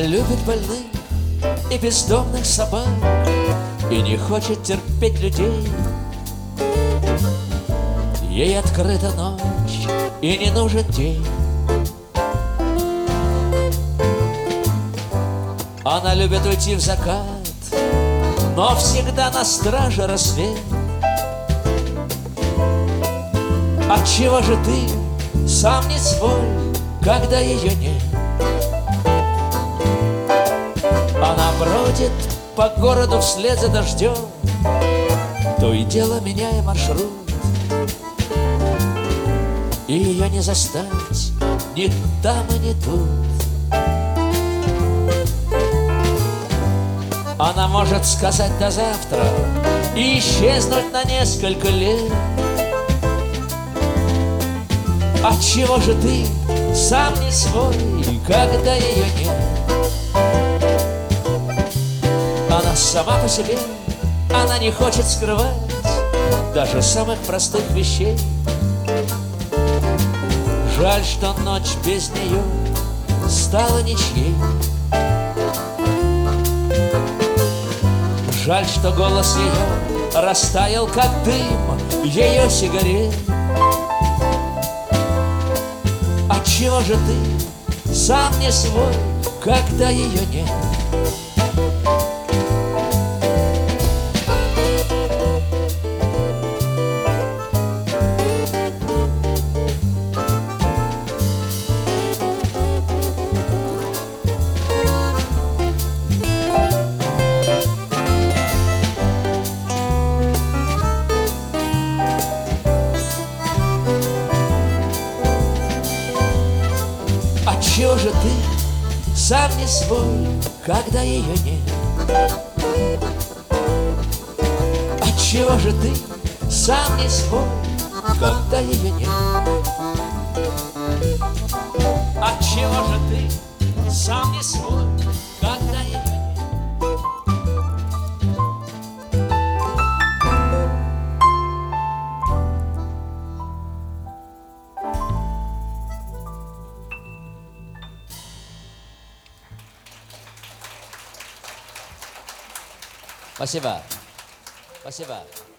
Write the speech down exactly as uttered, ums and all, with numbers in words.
любит больных и бездомных собак, и не хочет терпеть людей. Ей открыта ночь, и не нужен день. Она любит уйти в закат, но всегда на страже рассвет. Отчего же ты сам не свой, когда ее нет? Она бродит по городу вслед за дождем, то и дело меняя маршрут. И ее не застать ни там и ни тут. Она может сказать до завтра и исчезнуть на несколько лет. Отчего же ты сам не свой, когда ее нет? Она сама по себе, она не хочет скрывать даже самых простых вещей. Жаль, что ночь без нее стала ничьей. Жаль, что голос ее растаял, как дым ее сигарет. Отчего же ты сам не свой, когда ее нет? Отчего же ты сам не свой, когда ее нет? Отчего же ты сам не свой, когда ее нет? Отчего же ты сам не свой, когда ее нет? Спасибо. Спасибо.